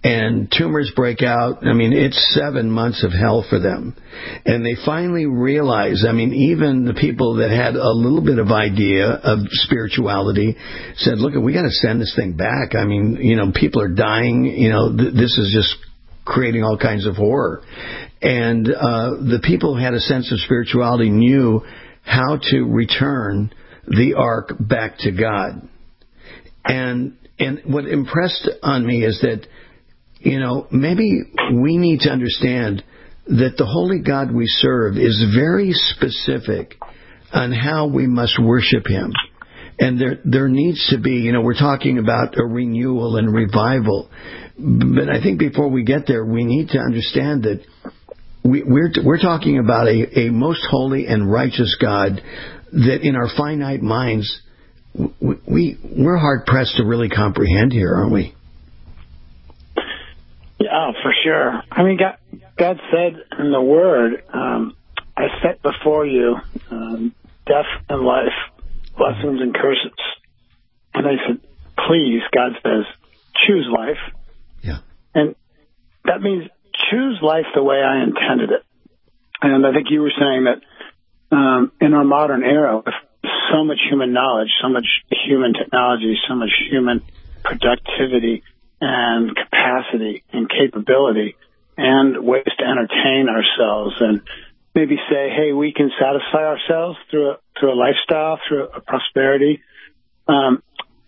and tumors break out. I mean, it's seven months of hell for them. And they finally realize, I mean, even the people that had a little bit of idea of spirituality said, look, we got to send this thing back. I mean, you know, people are dying. You know, th- this is just creating all kinds of horror. And uh, the people who had a sense of spirituality knew how to return the ark back to God. And and what impressed on me is that, you know, maybe we need to understand that the holy God we serve is very specific on how we must worship him. And there there needs to be, you know, we're talking about a renewal and revival. But I think before we get there, we need to understand that we, we're we're talking about a, a most holy and righteous God that in our finite minds, we, we, we're hard-pressed to really comprehend here, aren't we? Yeah, for sure. I mean, God, God said in the Word, um, I set before you um, death and life, blessings and curses. And I said, please, God says, choose life. Yeah. And that means choose life the way I intended it. And I think you were saying that um, in our modern era, with so much human knowledge, so much human technology, so much human productivity and capacity and capability and ways to entertain ourselves and maybe say, hey, we can satisfy ourselves through a, through a lifestyle, through a prosperity. Um,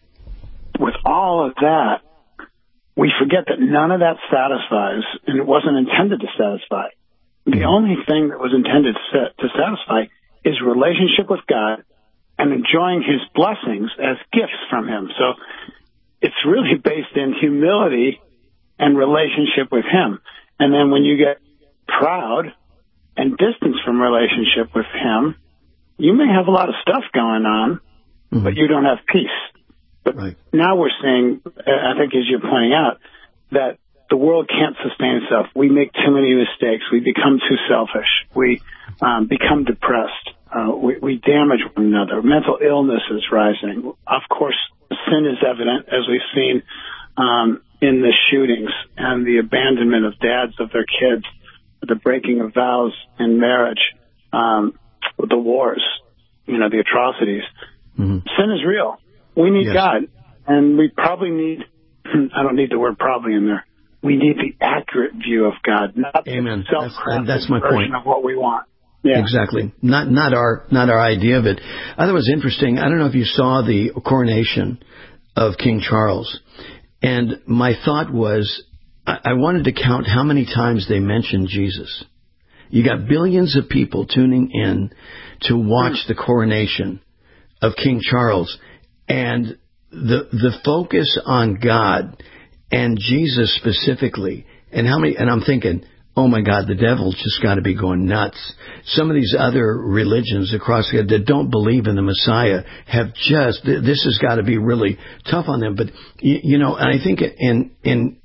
with all of that, we forget that none of that satisfies, and it wasn't intended to satisfy. The only thing that was intended to satisfy is relationship with God and enjoying his blessings as gifts from him. So it's really based in humility and relationship with him. And then when you get proud and distance from relationship with him, you may have a lot of stuff going on, mm-hmm. but you don't have peace. But right. now we're seeing, I think as you're pointing out, that the world can't sustain itself. We make too many mistakes. We become too selfish. We um, become depressed. Uh, we, we damage one another. Mental illness is rising. Of course, sin is evident, as we've seen um, in the shootings and the abandonment of dads of their kids, the breaking of vows in marriage, um, the wars, you know, the atrocities. Mm-hmm. Sin is real. We need yes. God, and we probably need, I don't need the word probably in there, we need the accurate view of God, not Amen. the self-crafted that's, that's my version point. of what we want. Yeah. Exactly. Not not our not our idea of it. I thought it was interesting. I don't know if you saw the coronation of King Charles. And my thought was, I, I wanted to count how many times they mentioned Jesus. You got billions of people tuning in to watch the coronation of King Charles. And the the focus on God and Jesus specifically, and how many, and I'm thinking, oh my God, the devil's just got to be going nuts. Some of these other religions across the that don't believe in the Messiah have just, this has got to be really tough on them. But, you, you know, and I think in, in,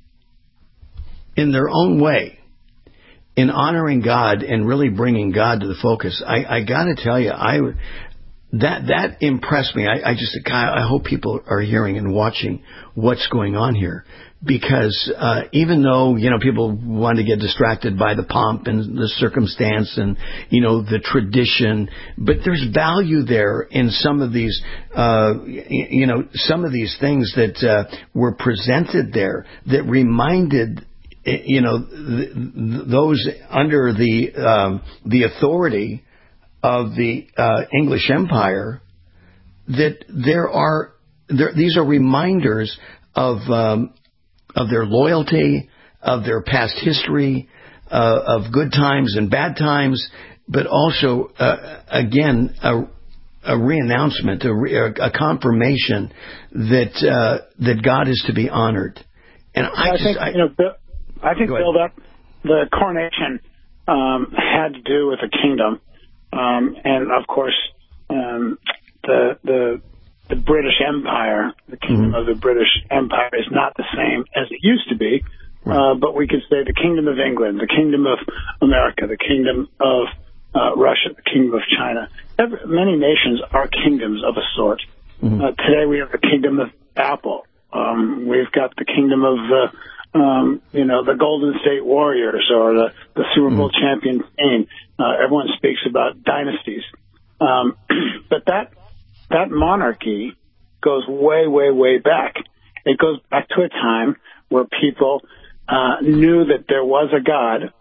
in their own way, in honoring God and really bringing God to the focus, I, I got to tell you, I that that impressed me. I, I just, I hope people are hearing and watching what's going on here. Because uh, even though, you know, people want to get distracted by the pomp and the circumstance and, you know, the tradition, but there's value there in some of these, uh, you know, some of these things that uh, were presented there that reminded, you know, th- those under the um, the authority of the uh, English Empire that there are there, these are reminders of um, of their loyalty, of their past history, uh, of good times and bad times, but also, uh, again, a, a re-announcement, a, re, a confirmation that uh, that God is to be honored. And I, I just, think, I, you know, Bill, I think, Bill, that the coronation um, had to do with the kingdom, um, and of course, um, the the. The British Empire, the kingdom mm-hmm. of the British Empire, is not the same as it used to be. Right. Uh, but we could say the kingdom of England, the kingdom of America, the kingdom of uh, Russia, the kingdom of China. Every, many nations are kingdoms of a sort. Mm-hmm. Uh, today we have the kingdom of Apple. Um, we've got the kingdom of uh, um, you know, the Golden State Warriors or the, the Super Bowl mm. champion team. Uh, everyone speaks about dynasties. Um, but that that monarchy goes way, way, way back. It goes back to a time where people uh, knew that there was a God,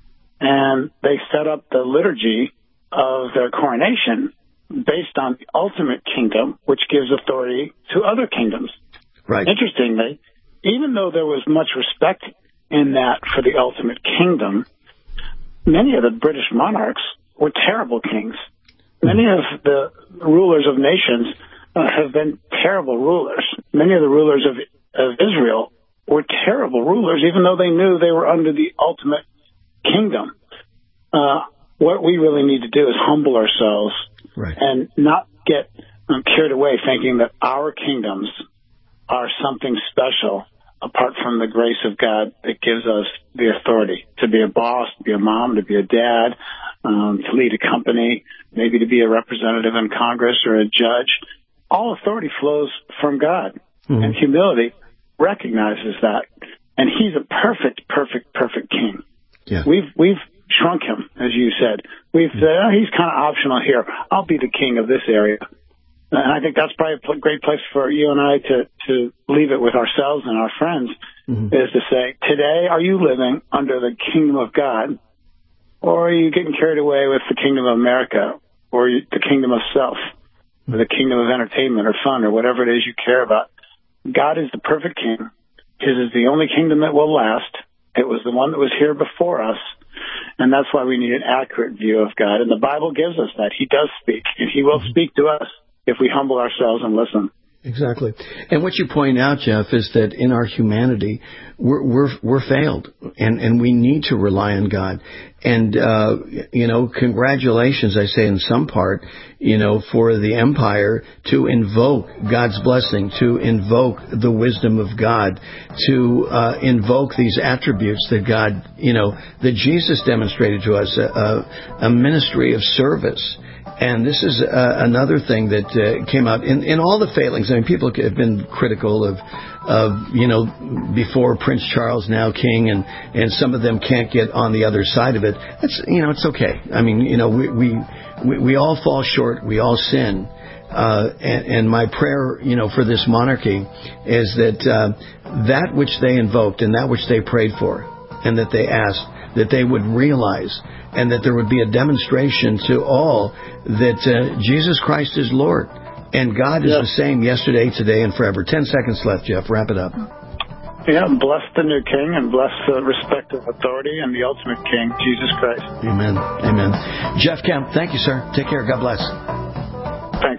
and they set up the liturgy of their coronation based on the ultimate kingdom, which gives authority to other kingdoms. Right. Interestingly, even though there was much respect in that for the ultimate kingdom, many of the British monarchs were terrible kings. Many of the rulers of nations uh, have been terrible rulers. Many of the rulers of, of Israel were terrible rulers, even though they knew they were under the ultimate kingdom. Uh, what we really need to do is humble ourselves right. and not get um, carried away thinking that our kingdoms are something special apart from the grace of God that gives us the authority to be a boss, to be a mom, to be a dad, um, to lead a company, maybe to be a representative in Congress or a judge. All authority flows from God, mm-hmm. and humility recognizes that. And he's a perfect, perfect, perfect king. Yeah. We've we've shrunk him, as you said. We've said, oh, he's kind of optional here. I'll be the king of this area. And I think that's probably a great place for you and I to, to leave it with ourselves and our friends, mm-hmm. is to say, today, are you living under the kingdom of God, or are you getting carried away with the kingdom of America, or the kingdom of self, or the kingdom of entertainment or fun, or whatever it is you care about? God is the perfect king. His is the only kingdom that will last. It was the one that was here before us, and that's why we need an accurate view of God. And the Bible gives us that. He does speak, and he will mm-hmm. speak to us if we humble ourselves and listen. Exactly. And what you point out, Jeff, is that in our humanity, we're we're, we're failed, and, and we need to rely on God. And, uh, you know, congratulations, I say in some part, you know, for the empire to invoke God's blessing, to invoke the wisdom of God, to uh, invoke these attributes that God, you know, that Jesus demonstrated to us, a, a, a ministry of service. And this is uh, another thing that uh, came out in, in all the failings. I mean, people have been critical of, of, you know, before Prince Charles, now King, and, and some of them can't get on the other side of it. It's, you know, it's okay. I mean, you know, we we, we, we all fall short. We all sin. Uh, and, and my prayer, you know, for this monarchy is that uh, that which they invoked and that which they prayed for and that they asked, that they would realize, and that there would be a demonstration to all that uh, Jesus Christ is Lord. And God is yes. the same yesterday, today, and forever. Ten seconds left, Jeff. Wrap it up. Yeah, bless the new king and bless the respective authority and the ultimate king, Jesus Christ. Amen. Amen. Jeff Kemp, thank you, sir. Take care. God bless. Thanks.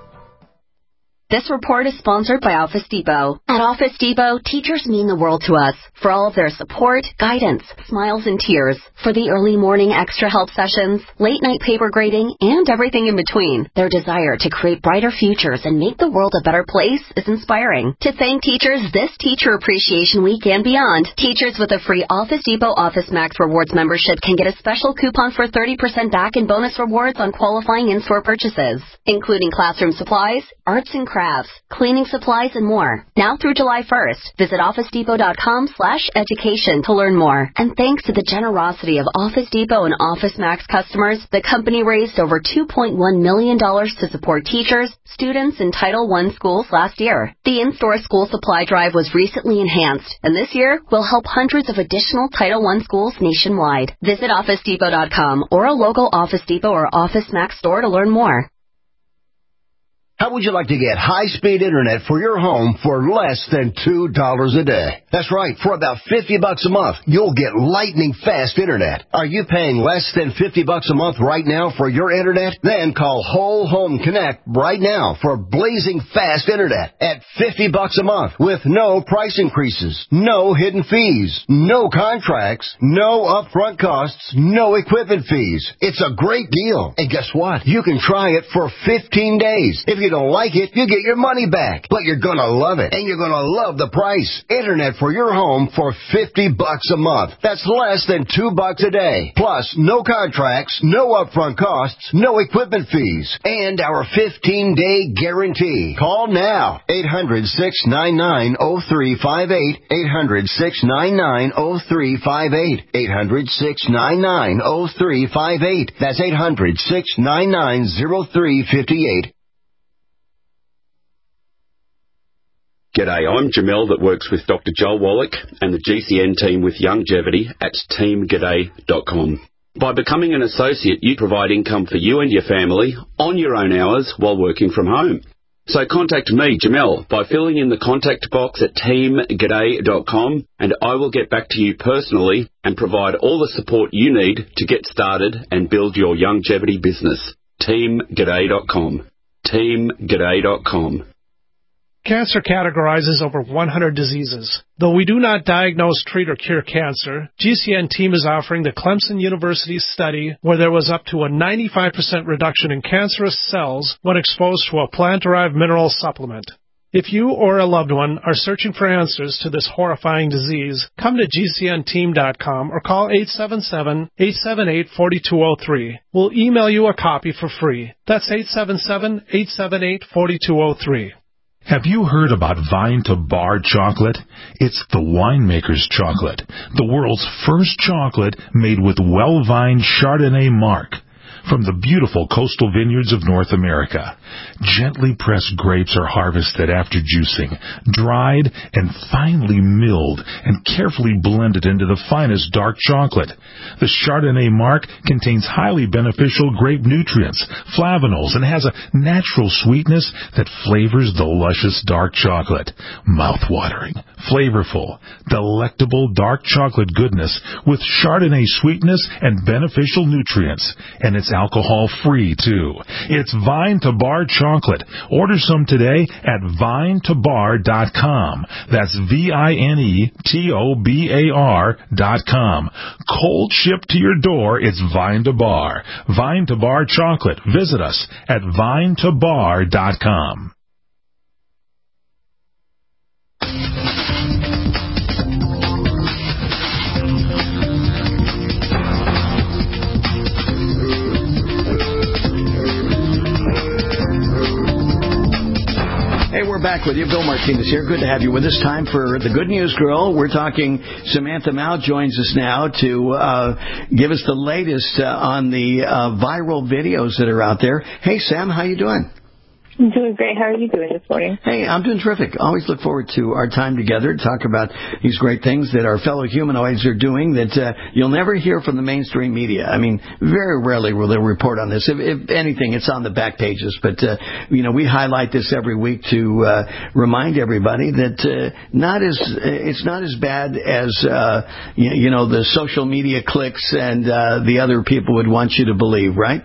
This report is sponsored by Office Depot. At Office Depot, teachers mean the world to us for all of their support, guidance, smiles, and tears, for the early morning extra help sessions, late night paper grading, and everything in between. Their desire to create brighter futures and make the world a better place is inspiring. To thank teachers this Teacher Appreciation Week and beyond, teachers with a free Office Depot Office Max Rewards membership can get a special coupon for thirty percent back in bonus rewards on qualifying in-store purchases, including classroom supplies, arts and crafts, cleaning supplies, and more. Now through July first, visit OfficeDepot.com slash education to learn more. And thanks to the generosity of Office Depot and Office Max customers, the company raised over two point one million dollars to support teachers, students, and Title one schools last year. The in-store school supply drive was recently enhanced, and this year will help hundreds of additional Title one schools nationwide. Visit Office Depot dot com or a local Office Depot or Office Max store to learn more. How would you like to get high-speed internet for your home for less than two dollars a day? That's right. For about fifty bucks a month, you'll get lightning-fast internet. Are you paying less than fifty bucks a month right now for your internet? Then call Whole Home Connect right now for blazing fast internet at fifty bucks a month with no price increases, no hidden fees, no contracts, no upfront costs, no equipment fees. It's a great deal. And guess what? You can try it for fifteen days. If you don't like it, you get your money back. But you're gonna love it, and you're gonna love the price. Internet for your home for fifty bucks a month. That's less than two bucks a day. Plus, no contracts, no upfront costs, no equipment fees, and our fifteen-day guarantee. Call now. eight hundred, six nine nine, oh three five eight. eight hundred, six nine nine, oh three five eight. eight hundred, six nine nine, oh three five eight. That's eight hundred, six nine nine, oh three five eight. G'day, I'm Jamel that works with Doctor Joel Wallach and the G C N team with Longevity at team g'day dot com. By becoming an associate, you provide income for you and your family on your own hours while working from home. So contact me, Jamel, by filling in the contact box at team g'day dot com, and I will get back to you personally and provide all the support you need to get started and build your longevity business. team g'day dot com. team g'day dot com. Cancer categorizes over one hundred diseases. Though we do not diagnose, treat, or cure cancer, G C N team is offering the Clemson University study where there was up to a ninety-five percent reduction in cancerous cells when exposed to a plant-derived mineral supplement. If you or a loved one are searching for answers to this horrifying disease, come to G C N team dot com or call eight seven seven, eight seven eight, four two zero three. We'll email you a copy for free. That's eight seven seven, eight seven eight, four two zero three. Have you heard about Vine to Bar chocolate? It's the winemaker's chocolate, the world's first chocolate made with well-vined Chardonnay marc from the beautiful coastal vineyards of North America. Gently pressed grapes are harvested after juicing, dried and finely milled and carefully blended into the finest dark chocolate. The Chardonnay marc contains highly beneficial grape nutrients, flavanols, and has a natural sweetness that flavors the luscious dark chocolate. Mouth-watering, flavorful, delectable dark chocolate goodness with Chardonnay sweetness and beneficial nutrients. And it's alcohol-free, too. It's Vine to Bar chocolate. Order some today at vine to bar dot com. That's V I N E T O B A R dot com. Cold shipped to your door, it's Vine to Bar. Vine to Bar chocolate. Visit us at vine to bar dot com. Hey, we're back with you. Bill Martinez here. Good to have you with us. Time for the Good News Girl. We're talking, Samantha Mao joins us now to uh, give us the latest uh, on the uh, viral videos that are out there. Hey, Sam, how you doing? I'm doing great. How are you doing this morning? Hey, I'm doing terrific. Always look forward to our time together to talk about these great things that our fellow humanoids are doing that uh, you'll never hear from the mainstream media. I mean, very rarely will they report on this. If, if anything, it's on the back pages. But, uh, you know, we highlight this every week to uh, remind everybody that uh, not as it's not as bad as, uh, you, you know, the social media clicks and uh, the other people would want you to believe, right?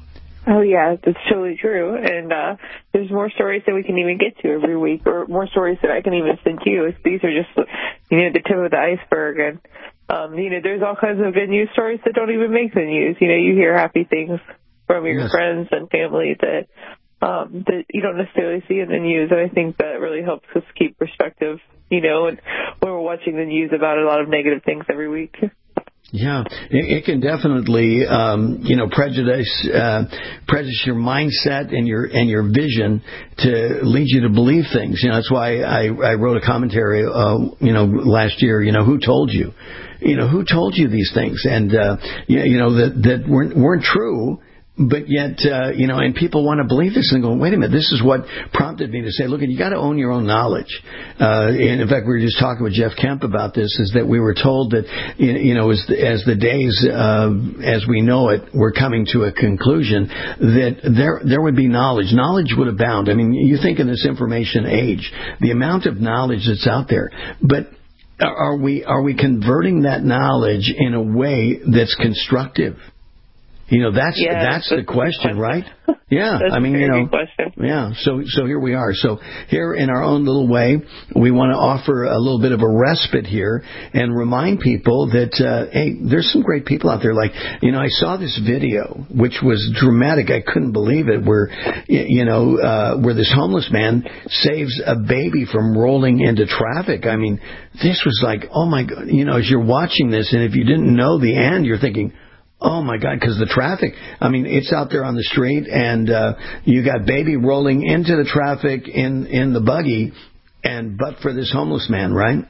Oh, yeah, that's totally true. And uh, there's more stories that we can even get to every week, or more stories that I can even send to you. These are just, you know, the tip of the iceberg. And, um, you know, there's all kinds of good news stories that don't even make the news. You know, you hear happy things from your yes. friends and family that um, that you don't necessarily see in the news. And I think that really helps us keep perspective, you know, and when we're watching the news about a lot of negative things every week. Yeah, it, it can definitely, um, you know, prejudice, uh, prejudice your mindset and your and your vision to lead you to believe things. You know, that's why I, I wrote a commentary, uh, you know, last year. You know, who told you? You know, who told you these things? And uh, you, you know that that weren't weren't true. But yet, uh, you know, and people want to believe this and go, wait a minute, this is what prompted me to say, look, you got to own your own knowledge. Uh, and in fact, we were just talking with Jeff Kemp about this, is that we were told that, you know, as the, as the days, uh, as we know it, were coming to a conclusion, that there, there would be knowledge. Knowledge would abound. I mean, you think in this information age, the amount of knowledge that's out there, but are we, are we converting that knowledge in a way that's constructive? You know, that's Yeah, that's, that's the question, right? Yeah, that's I mean, a very you know, good question. yeah. So, so here we are. So here, in our own little way, we want to offer a little bit of a respite here and remind people that uh, hey, there's some great people out there. Like, you know, I saw this video which was dramatic. I couldn't believe it. Where, you know, uh, where this homeless man saves a baby from rolling into traffic. I mean, this was like, oh my God. You know, as you're watching this, and if you didn't know the end, you're thinking, oh, my God, because the traffic, I mean, it's out there on the street, and uh, you got baby rolling into the traffic in, in the buggy, and but for this homeless man, right?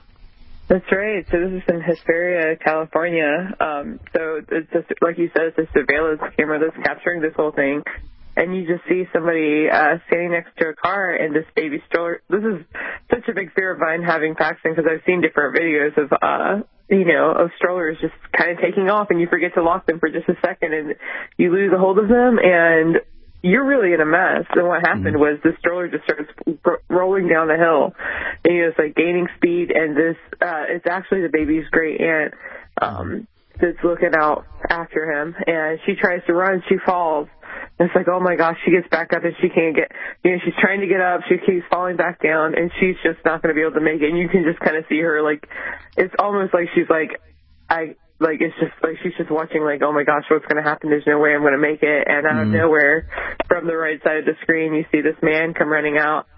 That's right. So this is in Hesperia, California. Um, so it's just, like you said, it's a surveillance camera that's capturing this whole thing. And you just see somebody uh, standing next to a car and this baby stroller. This is such a big fear of mine having Paxton, because I've seen different videos of, uh, you know, of strollers just kind of taking off, and you forget to lock them for just a second, and you lose a hold of them, and you're really in a mess. And what happened mm-hmm. was the stroller just starts r- rolling down the hill, and you know, it's like gaining speed, and this, uh, it's actually the baby's great aunt, um, that's looking out after him, and she tries to run, she falls. It's like, oh my gosh, she gets back up and she can't get, you know, she's trying to get up, she keeps falling back down, and she's just not going to be able to make it. And you can just kind of see her, like, it's almost like she's like, I, like, it's just like she's just watching, like, oh my gosh, what's going to happen? There's no way I'm going to make it. And out of Mm. nowhere, from the right side of the screen, you see this man come running out.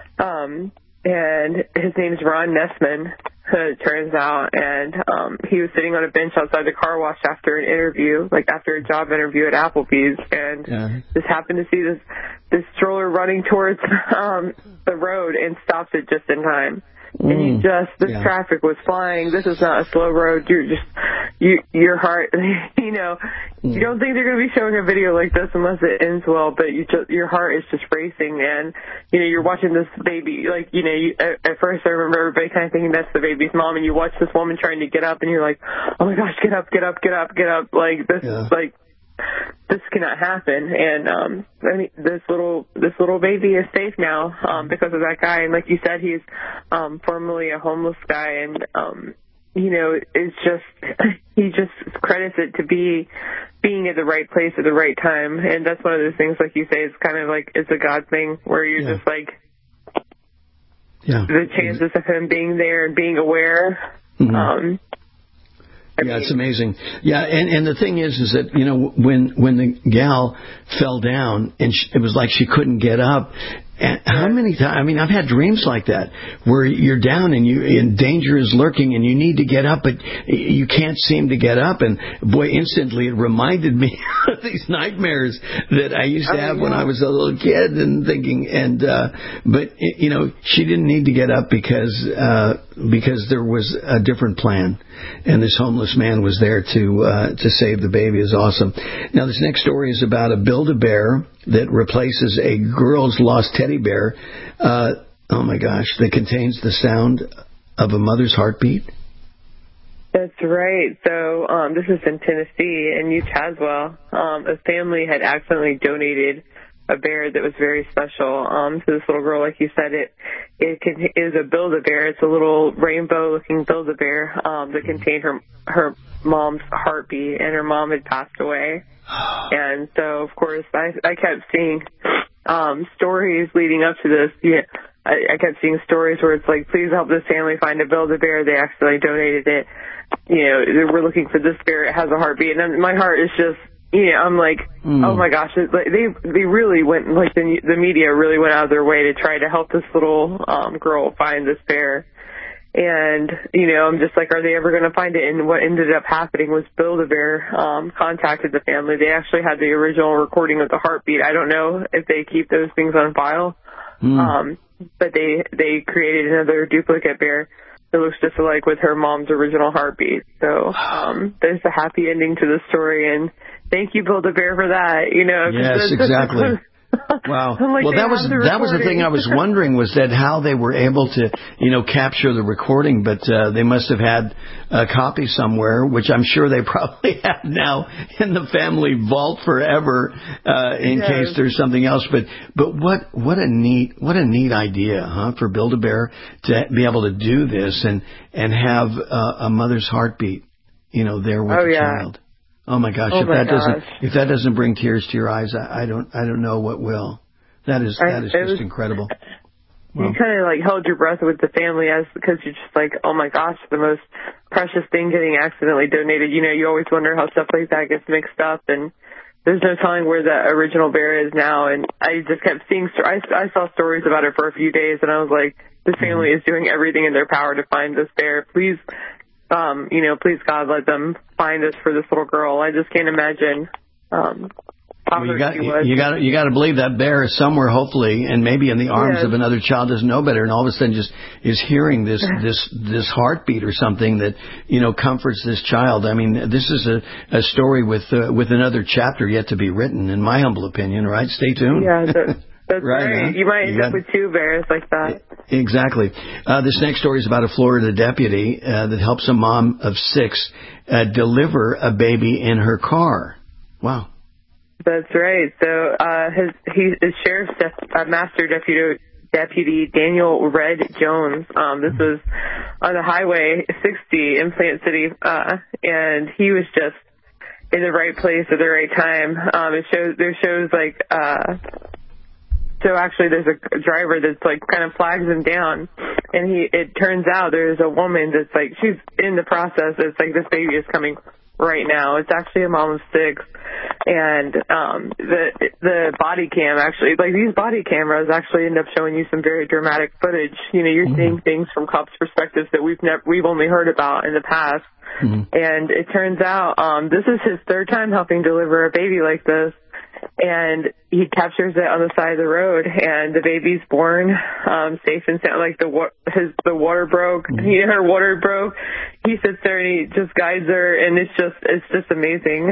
Um, and his name's Ron Nessman, it turns out, and um, he was sitting on a bench outside the car wash after an interview, like after a job interview at Applebee's, and yeah. just happened to see this this stroller running towards um, the road and stops it just in time. Mm. And you just, this yeah. traffic was flying. This is not a slow road. You're just, you, your heart, you know, mm. you don't think they're going to be showing a video like this unless it ends well, but you just, your heart is just racing, and, you know, you're watching this baby, like, you know, you, at, at first I remember everybody kind of thinking that's the baby's mom, and you watch this woman trying to get up, and you're like, oh my gosh, get up, get up, get up, get up. Like, this yeah. is like, this cannot happen. And um I mean, this little this little baby is safe now um because of that guy. And like you said, he's um formerly a homeless guy, and um you know, it's just he just credits it to be being at the right place at the right time. And that's one of those things, like you say, it's kind of like it's a God thing where you're yeah. just like yeah. the chances of him being there and being aware. Mm-hmm. um I yeah, mean, it's amazing. Yeah, and, and the thing is, is that, you know, when when the gal fell down and she, it was like she couldn't get up. And how many times? I mean, I've had dreams like that where you're down and you and danger is lurking and you need to get up, but you can't seem to get up. And boy, instantly it reminded me of these nightmares that I used to have when I was a little kid and thinking. And uh, but you know, she didn't need to get up because uh, because there was a different plan, and this homeless man was there to uh, to save the baby. Is awesome. Now, this next story is about a Build-A-Bear that replaces a girl's lost teddy bear. Uh, oh my gosh, that contains the sound of a mother's heartbeat. That's right. So um, this is in Tennessee, in New Tazewell. Um, a family had accidentally donated a bear that was very special um, to this little girl. Like you said, it it can, is a Build-A-Bear. It's a little rainbow-looking Build-A-Bear um, that contained her her mom's heartbeat, and her mom had passed away. And so, of course, I, I kept seeing um, stories leading up to this. Yeah, I, I kept seeing stories where it's like, please help this family find a Build-A-Bear. They accidentally donated it. You know, we're looking for this bear. It has a heartbeat. And my heart is just, you know, I'm like, mm. oh my gosh. It, like, they they really went, like the, the media really went out of their way to try to help this little um, girl find this bear. And, you know, I'm just like, are they ever going to find it? And what ended up happening was Build-A-Bear um, contacted the family. They actually had the original recording of the heartbeat. I don't know if they keep those things on file. Mm. Um, but they, they created another duplicate bear that looks just alike with her mom's original heartbeat. So um, there's a happy ending to the story. And thank you, Build-A-Bear, for that. You know, yes, exactly. Wow. Like, well, that was the that was the thing I was wondering, was that how they were able to, you know, capture the recording, but uh, they must have had a copy somewhere, which I'm sure they probably have now in the family vault forever, uh, in yes. case there's something else. But but what what a neat what a neat idea, huh, for Build-A-Bear to be able to do this and and have uh, a mother's heartbeat, you know, there with oh, the yeah. child. Oh my gosh! Oh if my that gosh. doesn't if that doesn't bring tears to your eyes, I, I don't I don't know what will. That is that is I, just was, incredible. You Well, kind of like held your breath with the family as because you're just like, oh my gosh, the most precious thing getting accidentally donated. You know, you always wonder how stuff like that gets mixed up, and there's no telling where the original bear is now. And I just kept seeing. I, I saw stories about it for a few days, and I was like, this family is doing everything in their power to find this bear. Please, um, you know, please God, let them find us for this little girl. I just can't imagine. Um, well, you got you got you got to believe that bear is somewhere, hopefully, and maybe in the arms yes. of another child doesn't know better, and all of a sudden just is hearing this this this heartbeat or something that you know comforts this child. I mean, this is a a story with uh, with another chapter yet to be written, in my humble opinion. Right? Stay tuned. Yeah, that, that's right. right. Huh? You might end you up got, with two bears like that. Exactly. Uh, this next story is about a Florida deputy uh, that helps a mom of six uh, deliver a baby in her car. Wow. That's right. So uh, his he is Sheriff's Def- uh, Master Deputy Deputy Daniel Red Jones. Um, this was on the Highway sixty in Plant City, uh, and he was just in the right place at the right time. Um, it shows there shows like uh, so actually there's a driver that's like kind of flags him down, and he it turns out there's a woman that's like she's in the process. It's like this baby is coming right now. It's actually a mom of six. And um, the the body cam actually, like these body cameras actually end up showing you some very dramatic footage. You know, you're mm-hmm. seeing things from cops' perspectives that we've never we've only heard about in the past. Mm-hmm. And it turns out um, this is his third time helping deliver a baby like this. And he captures it on the side of the road, and the baby's born um, safe and sound. Like the wa- his the water broke, mm-hmm. he, her water broke. He sits there and he just guides her, and it's just it's just amazing.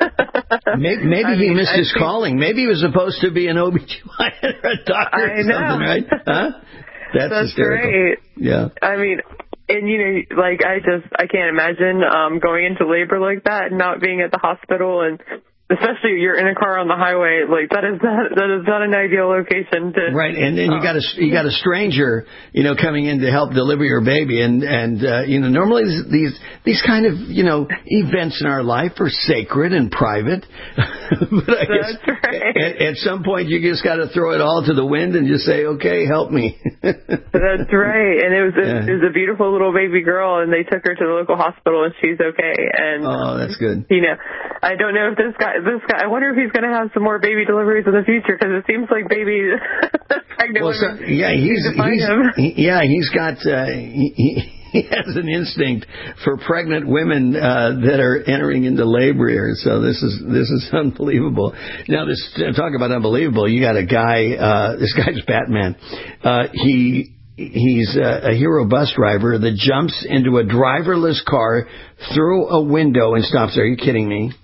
maybe maybe I he mean, missed I his think, calling. Maybe he was supposed to be an O B G Y N or a doctor I or know. something, right? Huh? That's, That's hysterical. Right. Yeah. I mean. And, you know, like, I just, I can't imagine um, going into labor like that and not being at the hospital, and especially if you're in a car on the highway, like, that is not, that is not an ideal location to... Right, and then you um, got a, you got a stranger, you know, coming in to help deliver your baby, and, and uh, you know, normally these, these kind of, you know, events in our life are sacred and private, but I guess That's right. at, at some point you just got to throw it all to the wind and just say, okay, help me. That's right, and it was, a, Yeah. it was a beautiful little baby girl, and they took her to the local hospital, and she's okay, and... Oh, that's good. You know, I don't know if this guy, this guy, I wonder if he's going to have some more baby deliveries in the future, because it seems like baby pregnant Well, women. so, yeah, he's, he's he, yeah, he's got uh, he, he he has an instinct for pregnant women uh, that are entering into labor here. So this is this is unbelievable. Now, this talk about unbelievable. You got a guy. Uh, this guy's Batman. Uh, he. He's a, a hero bus driver that jumps into a driverless car through a window and stops. Are you kidding me?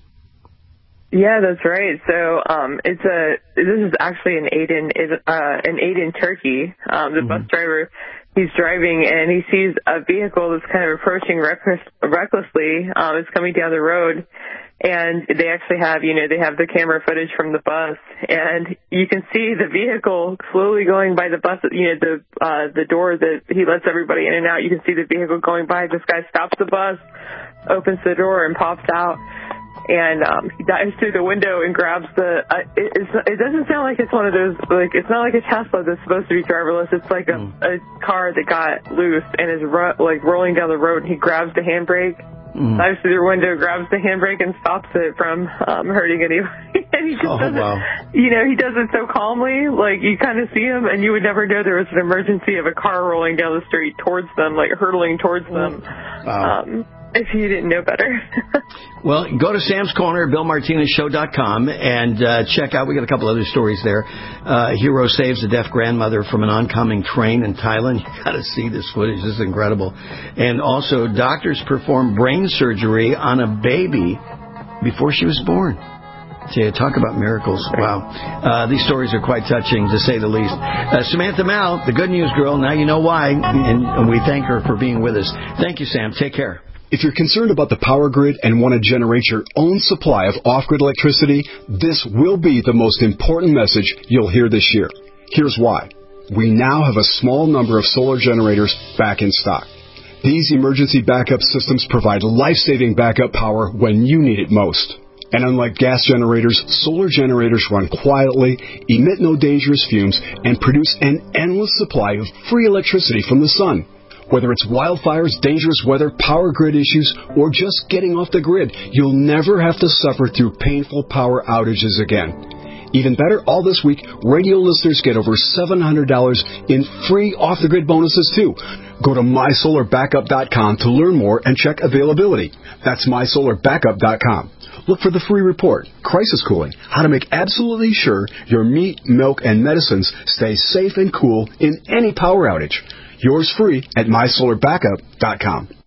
Yeah, that's right. So um, it's a this is actually an Aden uh, an Aden Turkey. Um, the mm-hmm. bus driver, he's driving and he sees a vehicle that's kind of approaching reckless, recklessly. Um, it's coming down the road, and they actually have you know they have the camera footage from the bus, and you can see the vehicle slowly going by the bus. You know the uh, the door that he lets everybody in and out. You can see the vehicle going by. This guy stops the bus, opens the door, and pops out. And um, he dives through the window and grabs the. Uh, it, it's, it doesn't sound like it's one of those. Like it's not like a Tesla that's supposed to be driverless. It's like a, mm. a car that got loose and is ru- like rolling down the road. And he grabs the handbrake, mm. dives through the window, grabs the handbrake, and stops it from um, hurting anybody. And he just oh, does it. Wow. You know, he does it so calmly. Like you kind of see him, and you would never know there was an emergency of a car rolling down the street towards them, like hurtling towards them. Wow. Um, if you didn't know better. Well, go to Sam's Corner at Bill Martinez Show dot com and uh, check out. We got a couple other stories there. Uh, hero saves a deaf grandmother from an oncoming train in Thailand. You got to see this footage. This is incredible. And also, doctors perform brain surgery on a baby before she was born. So yeah, talk about miracles. Wow. Uh, these stories are quite touching, to say the least. Uh, Samantha Mao, the good news girl. Now you know why, and, and we thank her for being with us. Thank you, Sam. Take care. If you're concerned about the power grid and want to generate your own supply of off-grid electricity, this will be the most important message you'll hear this year. Here's why. We now have a small number of solar generators back in stock. These emergency backup systems provide life-saving backup power when you need it most. And unlike gas generators, solar generators run quietly, emit no dangerous fumes, and produce an endless supply of free electricity from the sun. Whether it's wildfires, dangerous weather, power grid issues, or just getting off the grid, you'll never have to suffer through painful power outages again. Even better, all this week, radio listeners get over seven hundred dollars in free off-the-grid bonuses, too. Go to my solar backup dot com to learn more and check availability. That's my solar backup dot com. Look for the free report, Crisis Cooling, how to make absolutely sure your meat, milk, and medicines stay safe and cool in any power outage. Yours free at my solar backup dot com.